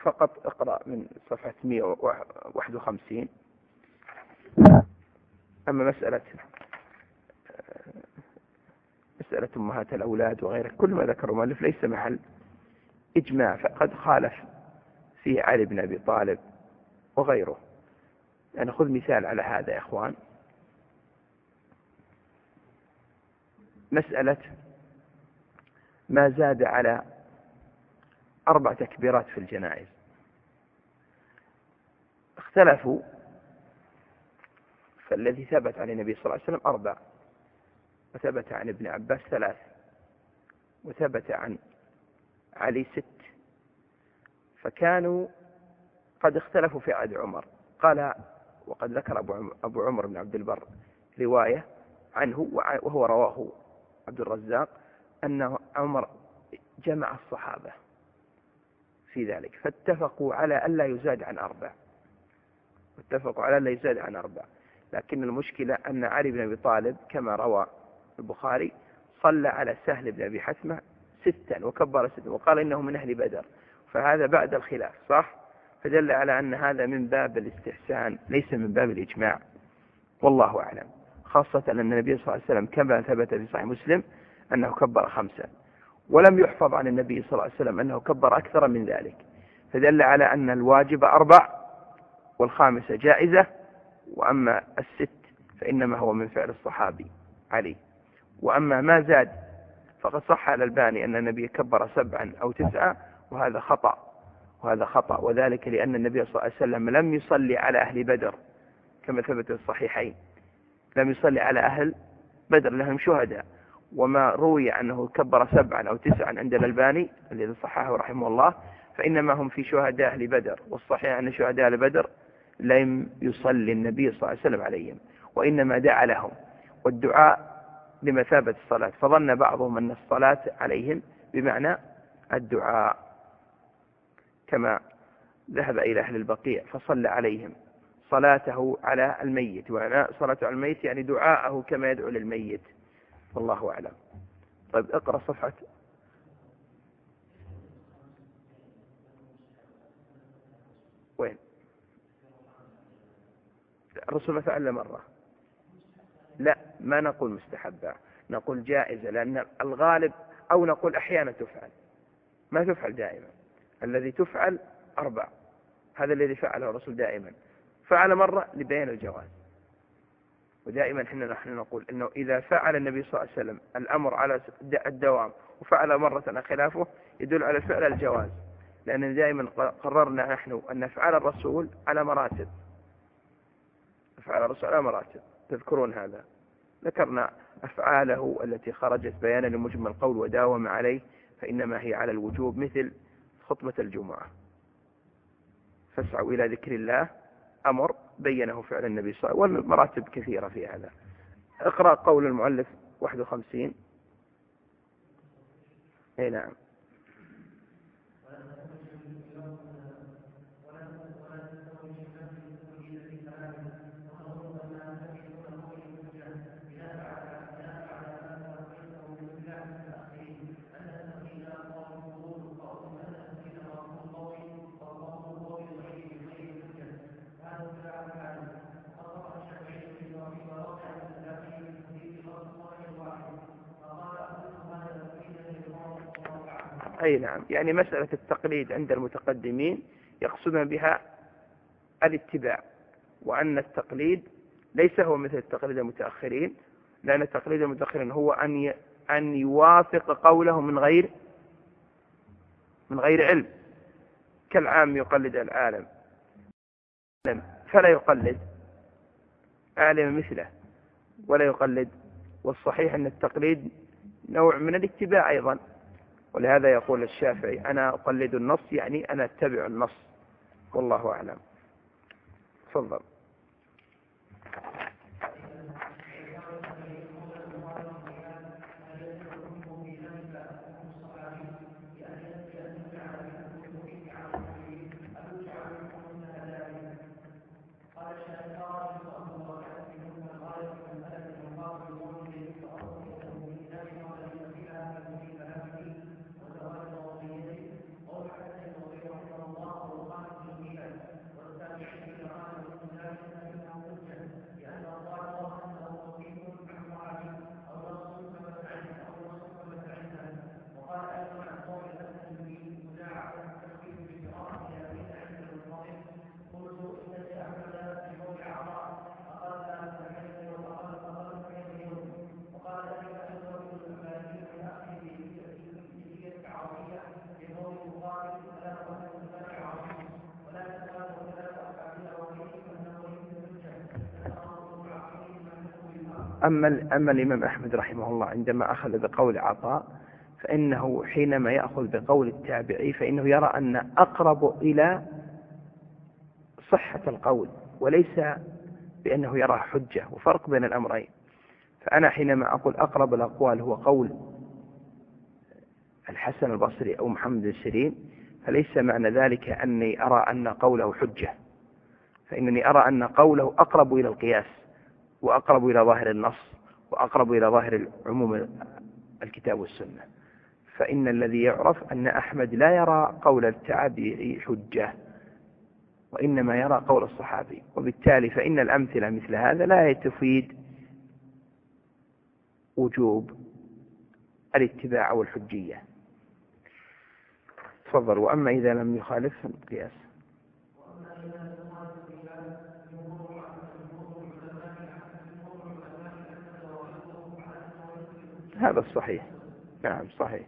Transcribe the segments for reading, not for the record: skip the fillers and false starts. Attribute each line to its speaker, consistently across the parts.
Speaker 1: فقط اقرأ من صفحة 151. أما مسألة أمهات الأولاد وغيره كل ما ذكر المؤلف ليس محل إجماع، فقد خالف فيه علي بن أبي طالب وغيره. يعني خذ مثال على هذا يا إخوان، مسألة ما زاد على 4 تكبيرات في الجنائز. اختلفوا، فالذي ثبت عن النبي صلى الله عليه وسلم 4، وثبت عن ابن عباس 3، وثبت عن علي 6. فكانوا قد اختلفوا في عهد عمر. قال، وقد ذكر أبو عمر بن عبد البر رواية عنه وهو رواه عبد الرزاق أن عمر جمع الصحابة في ذلك فاتفقوا على ألا يزاد عن 4. لكن المشكلة أن علي بن أبي طالب كما روى البخاري صلى على سهل بن أبي حثمة 6 وكبر 6 وقال إنه من أهل بدر، فهذا بعد الخلاف صح؟ فدل على أن هذا من باب الاستحسان ليس من باب الإجماع، والله أعلم. خاصة أن النبي صلى الله عليه وسلم كما ثبت في صحيح مسلم أنه كبر 5، ولم يحفظ عن النبي صلى الله عليه وسلم أنه كبر أكثر من ذلك، فدل على أن الواجب 4 والخامسة جائزة، وأما 6 فإنما هو من فعل الصحابي علي. وأما ما زاد فقد صح على الألباني أن النبي كبر 7 أو 9، وهذا خطأ، وذلك لأن النبي صلى الله عليه وسلم لم يصلي على أهل بدر كما ثبت في الصحيحين، لم يصلي على أهل بدر لهم شهداء. وما روي أنه كبر 7 أو 9 عند الألباني الذي صححه رحمه الله فإنما هم في شهداء أهل بدر، والصحيح أن شهداء أهل بدر لم يصلي النبي صلى الله عليه وسلم عليهم، وإنما دعا لهم، والدعاء بمثابة الصلاة، فظن بعضهم أن الصلاة عليهم بمعنى الدعاء، كما ذهب إلى أهل البقيع فصلى عليهم صلاته على الميت، وأنا صلاته على الميت يعني دعاءه كما يدعو للميت، والله أعلم. طيب اقرأ صفحة. وين؟ الرسول ما فعل مرة، لا ما نقول مستحبة، نقول جائزة، لأن الغالب أو نقول أحيانا تفعل، ما تفعل دائما. الذي تفعل 4، هذا الذي فعله الرسول دائما، فعل مرة لبيان الجواز. ودائما نحن نقول إنه إذا فعل النبي صلى الله عليه وسلم الأمر على الدوام وفعل مرة خلافه يدل على فعل الجواز، لأن دائما قررنا نحن أن أفعال الرسول على مراتب، تذكرون هذا؟ ذكرنا أفعاله التي خرجت بيانا لمجمل القول وداوم عليه فإنما هي على الوجوب، مثل خطبة الجمعة، فاسعوا إلى ذكر الله، أمر بينه فعل النبي صلى الله عليه وسلم، والمراتب كثيرة في هذا. اقرأ قول المؤلف 51. اي نعم. أي نعم، يعني مسألة التقليد عند المتقدمين يقصدون بها الاتباع، وأن التقليد ليس هو مثل التقليد المتأخرين، لأن التقليد المتأخرين هو أن يوافق قوله من غير علم، كالعام يقلد العالم فلا يقلد عالم مثله ولا يقلد. والصحيح أن التقليد نوع من الاتباع أيضا، ولهذا يقول الشافعي أنا أقلد النص، يعني أنا أتبع النص، والله أعلم. تفضل. أما الإمام أحمد رحمه الله عندما أخذ بقول عطاء فإنه حينما يأخذ بقول التابعي فإنه يرى أن أقرب إلى صحة القول، وليس بأنه يرى حجة، وفرق بين الأمرين. فأنا حينما أقول أقرب الأقوال هو قول الحسن البصري أو محمد بن سيرين، فليس معنى ذلك أني أرى أن قوله حجة، فإنني أرى أن قوله أقرب إلى القياس، وأقرب إلى ظاهر النص، وأقرب إلى ظاهر عموم الكتاب والسنة. فإن الذي يعرف أن أحمد لا يرى قول التابعي حجة، وإنما يرى قول الصحابي، وبالتالي فإن الأمثلة مثل هذا لا تفيد وجوب الاتباع والحجية. تفضل. وأما إذا لم يخالف القياس. هذا الصحيح، نعم صحيح.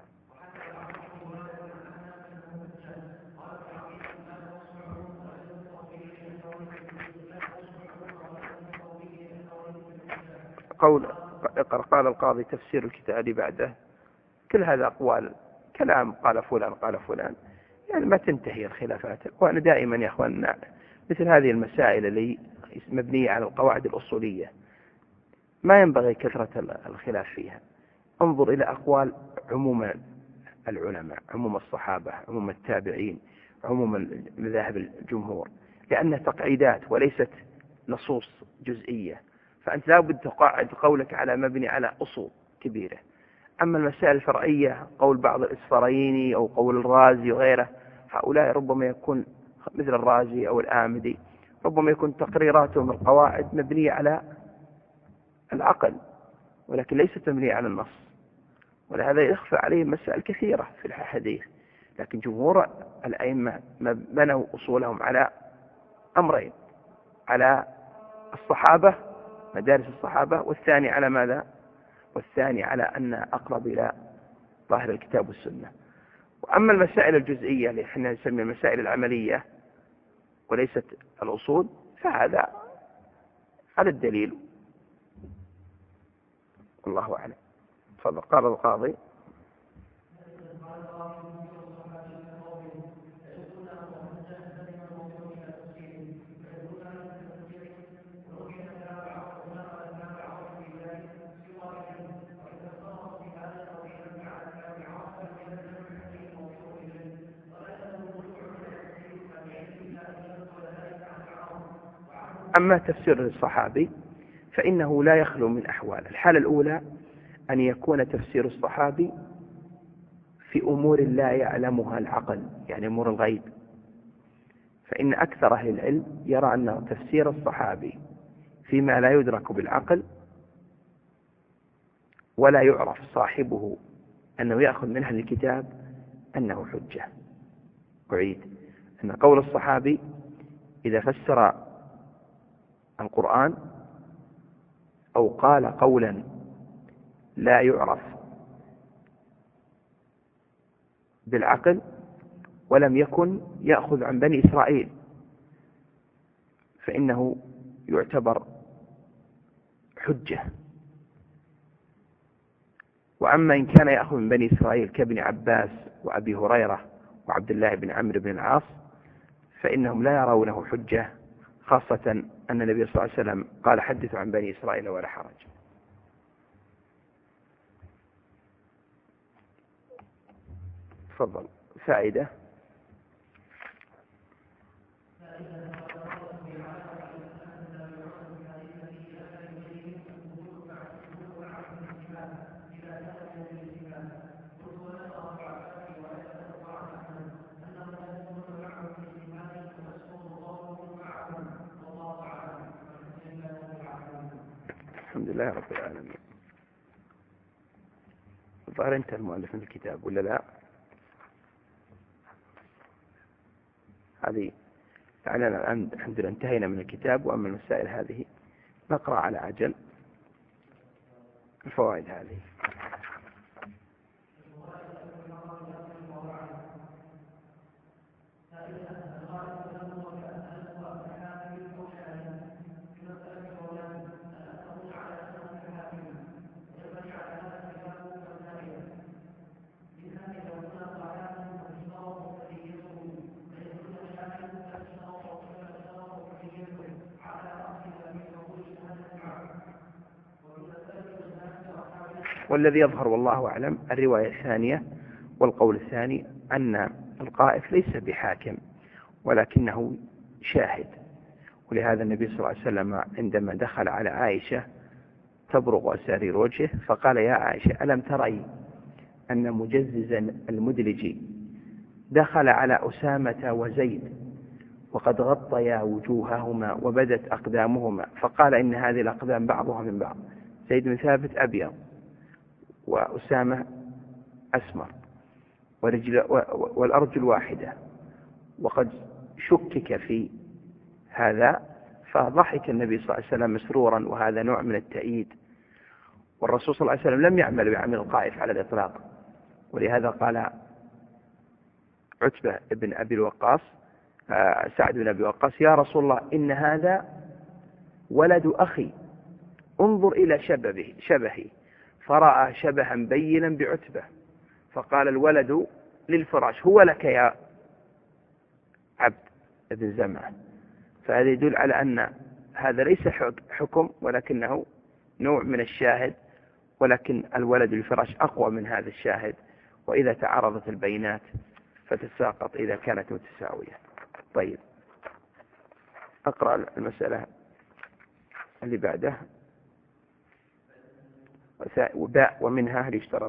Speaker 1: قال القاضي تفسير الكتاب بعده، كل هذا أقوال كلام، قال فلان قال فلان، يعني ما تنتهي الخلافات. وأنا دائما يا أخواننا مثل هذه المسائل اللي مبنية على القواعد الأصولية ما ينبغي كثرة الخلاف فيها. انظر إلى أقوال عموم العلماء، عموم الصحابة، عموم التابعين، عموم مذاهب الجمهور، لأنها تقعيدات وليست نصوص جزئية، فأنت لا بد تقعد قولك على مبني على أصول كبيرة. أما المسائل الفرعية، قول بعض الإسفرايني أو قول الرازي وغيره، هؤلاء ربما يكون مثل الرازي أو الآمدي، ربما يكون تقريراتهم القواعد مبنية على العقل، ولكن ليست مبنية على النص، ولهذا يخفى عليه مسائل كثيرة في الحديث. لكن جمهور الأئمة بنوا أصولهم على أمرين: على الصحابة، مدارس الصحابة، والثاني على ماذا؟ والثاني على أن أقرب إلى ظاهر الكتاب والسنة. وأما المسائل الجزئية اللي احنا نسميها المسائل العملية وليست الأصول، فهذا على الدليل، والله أعلم. تفضل. قال القاضي: أما تفسير الصحابي فإنه لا يخلو من أحوال. الحالة الأولى أن يكون تفسير الصحابي في أمور لا يعلمها العقل، يعني أمور الغيب، فإن أكثر أهل العلم يرى أن تفسير الصحابي فيما لا يدرك بالعقل ولا يعرف صاحبه أنه يأخذ من أهل الكتاب أنه حجة. أعيد أن قول الصحابي إذا فسر القرآن أو قال قولا لا يعرف بالعقل ولم يكن يأخذ عن بني إسرائيل، فإنه يعتبر حجة. وأما إن كان يأخذ من بني إسرائيل كابن عباس وأبي هريرة وعبد الله بن عمرو بن العاص فإنهم لا يرونه حجة، خاصة أن النبي صلى الله عليه وسلم قال: حدثوا عن بني إسرائيل ولا حرج. تفضل. فائدة: الحمد لله رب العالمين. ظهر انت المؤلف من الكتاب ولا لا؟ هذه يعني الآن الحمد لله انتهينا من الكتاب. وأما المسائل هذه نقرأ على عجل الفوائد هذه. والذي يظهر والله أعلم الرواية الثانية والقول الثاني أن القائف ليس بحاكم ولكنه شاهد. ولهذا النبي صلى الله عليه وسلم عندما دخل على عائشة تبرق أسارير وجهه فقال يا عائشة ألم تري أن مجززا المدلجي دخل على أسامة وزيد وقد غطيا وجوههما وبدت أقدامهما، فقال إن هذه الأقدام بعضها من بعض، زيد بن ثابت أبيض وأسامة أسمر والأرجل واحدة، وقد شكك في هذا فضحك النبي صلى الله عليه وسلم مسرورا، وهذا نوع من التأييد. والرسول صلى الله عليه وسلم لم يعمل بعمل القائف على الإطلاق، ولهذا قال عتبة بن أبي الوقاص سعد بن أبي وقاص يا رسول الله إن هذا ولد أخي انظر إلى شبهي، فرأى شبها بينا بعتبة فقال الولد للفراش هو لك يا عبد بن زمعة. فهذا يدل على أن هذا ليس حكم ولكنه نوع من الشاهد، ولكن الولد للفراش أقوى من هذا الشاهد، وإذا تعارضت البينات فتساقط إذا كانت متساوية. طيب أقرأ المسألة اللي بعده. وباء ومنها هل يشترط؟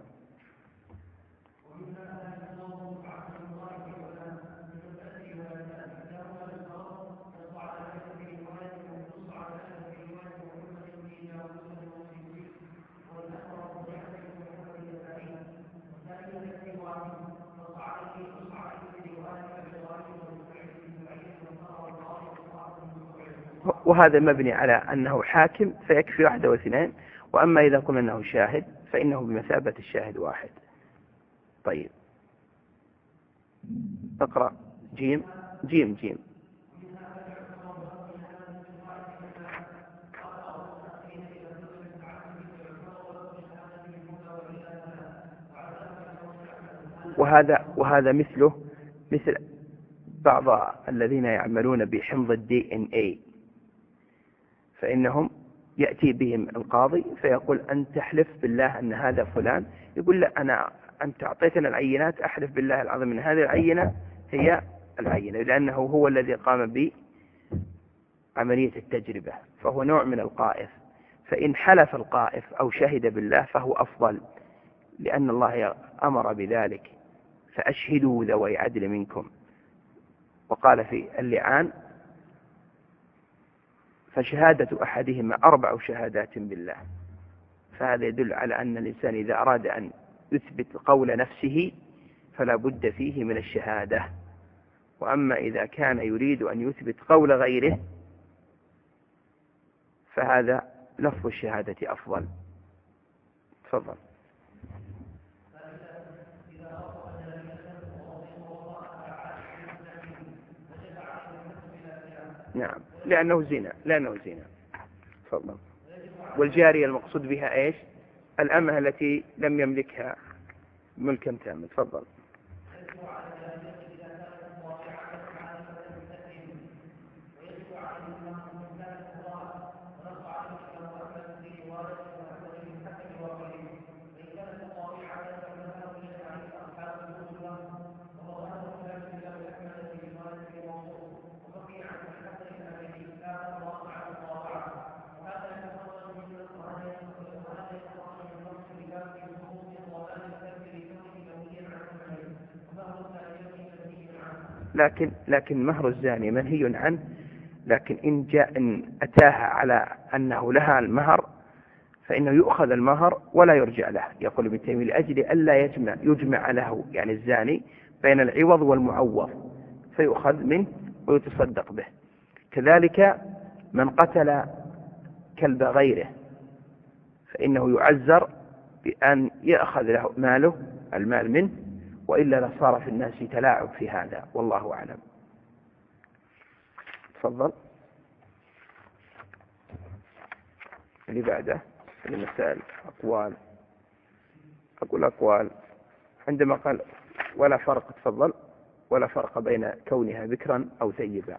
Speaker 1: وهذا مبني على أنه حاكم فيكفي واحدة واثنين، وأما إذا قلنا أنه شاهد فإنه بمثابة الشاهد واحد. طيب اقرأ جيم. وهذا مثل بعض الذين يعملون بحمض DNA، فإنهم يأتي بهم القاضي فيقول أن تحلف بالله أن هذا فلان، يقول لا أنت أعطيتنا العينات أحلف بالله العظيم أن هذه العينة هي العينة، لأنه هو الذي قام بعملية التجربة، فهو نوع من القائف. فإن حلف القائف أو شهد بالله فهو أفضل، لأن الله أمر بذلك فأشهدوا ذوي عدل منكم. وقال في اللعان فشهادة أحدهما 4 شهادات بالله. فهذا يدل على أن الإنسان إذا أراد أن يثبت قول نفسه فلا بد فيه من الشهادة، وأما إذا كان يريد أن يثبت قول غيره فهذا لفظ الشهادة أفضل. تفضل. نعم لأنه زنا. تفضل. والجارية المقصود بها إيش؟ الأمة التي لم يملكها ملكا تاما. تفضل. لكن مهر الزاني منهي عنه، لكن إن أتاها على أنه لها المهر فإنه يؤخذ المهر ولا يرجع له. يقول ابن تيمية لأجل ألا يجمع له يعني الزاني بين العوض والمعوض فيؤخذ منه ويتصدق به. كذلك من قتل كلب غيره فإنه يعزر بأن يأخذ له المال منه، وإلا لصار في الناس تلاعب في هذا، والله أعلم. تفضل. اللي بعده المسائل أقوال عندما قال ولا فرق. تفضل. ولا فرق بين كونها ذكرا أو ثيبا،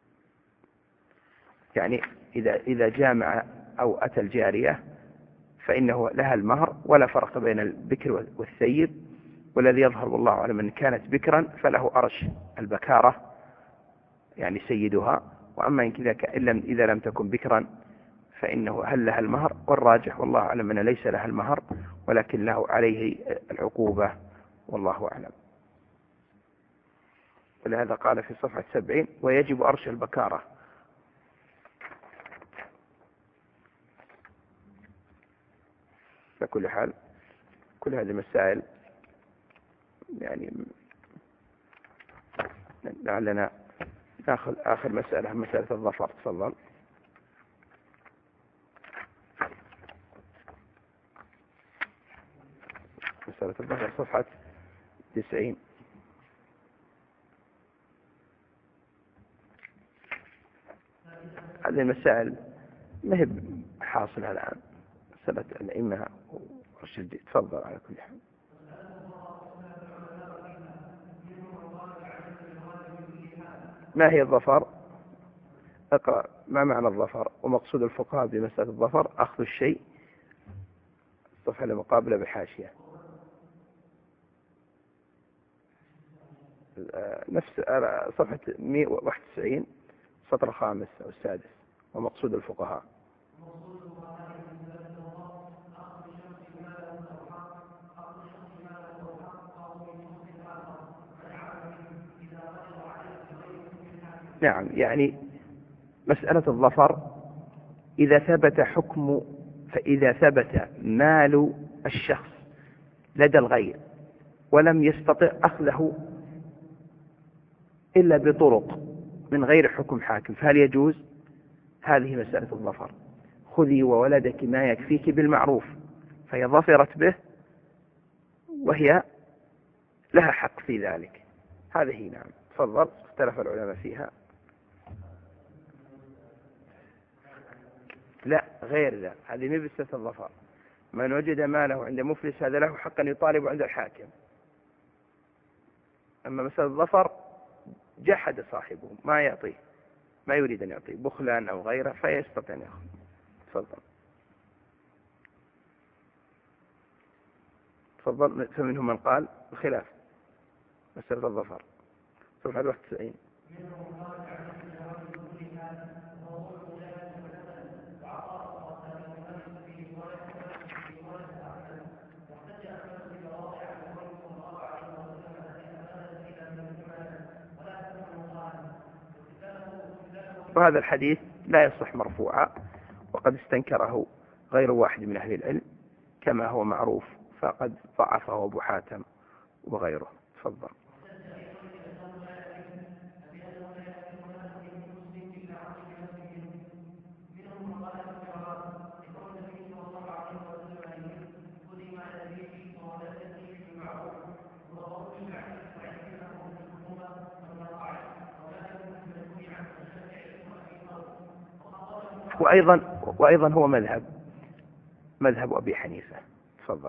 Speaker 1: يعني إذا جامع أو أتى الجارية فإنه لها المهر، ولا فرق بين البكر والثيب. والذي يظهر والله أعلم أن كانت بكرا فله أرش البكارة يعني سيدها، وأما إذا لم تكن بكرا فإنه هل لها المهر، والراجح والله أعلم أن ليس لها المهر ولكن له عليه العقوبة والله أعلم. ولهذا قال في صفحة 70 ويجب أرش البكارة. بكل حال كل هذه المسائل يعني لعلنا نأخذ آخر مسألة، مسألة الظفر. تفضل. مسألة الظفر صفحة 90. هذه المسائل ما هي حاصلة الآن، مسألة الأئمة والشديد. تفضل. على كل حال ما هي الظفر؟ اقرأ ما معنى الظفر ومقصود الفقهاء بمسألة الظفر. أخذ الشيء. الصفحة المقابلة بحاشية نفس صفحة 191 سطر الخامس أو السادس. ومقصود الفقهاء نعم، يعني مسألة الظفر إذا ثبت مال الشخص لدى الغير ولم يستطع أخذه إلا بطرق من غير حكم حاكم، فهل يجوز؟ هذه مسألة الظفر. خذي وولدك ما يكفيك بالمعروف، فهي ظفرت به وهي لها حق في ذلك. هذه نعم. تفضل. اختلف العلماء فيها. لا غير ذا، هذه مو مسألة الظفر. من وجد ماله عند مفلس هذا له حق أن يطالب عند الحاكم. أما مسألة الظفر جحد صاحبه ما يعطيه، ما يريد أن يعطيه بخلا أو غيره فيستطيع أن يأخذ. تفضل. تفضل. فمنهم من قال الخلاف مسألة الظفر. صفحة 91. وهذا الحديث لا يصح مرفوعا، وقد استنكره غير واحد من أهل العلم كما هو معروف، فقد ضعفه أبو حاتم وغيره. تفضل. وأيضا هو مذهب أبي حنيفة. تفضل.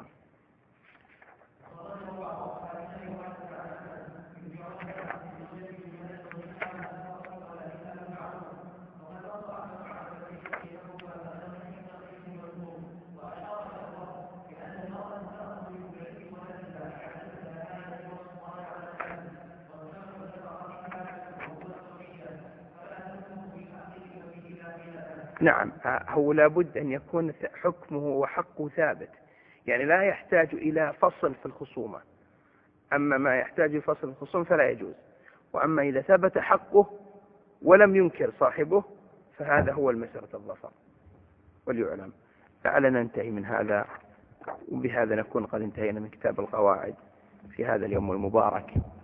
Speaker 1: نعم، هو لابد أن يكون حكمه وحقه ثابت، يعني لا يحتاج إلى فصل في الخصومة. أما ما يحتاج إلى فصل في الخصومة فلا يجوز. وأما إذا ثبت حقه ولم ينكر صاحبه فهذا هو المسألة الظفر. وليعلم. لعلنا ننتهي من هذا، وبهذا نكون قد انتهينا من كتاب القواعد في هذا اليوم المبارك.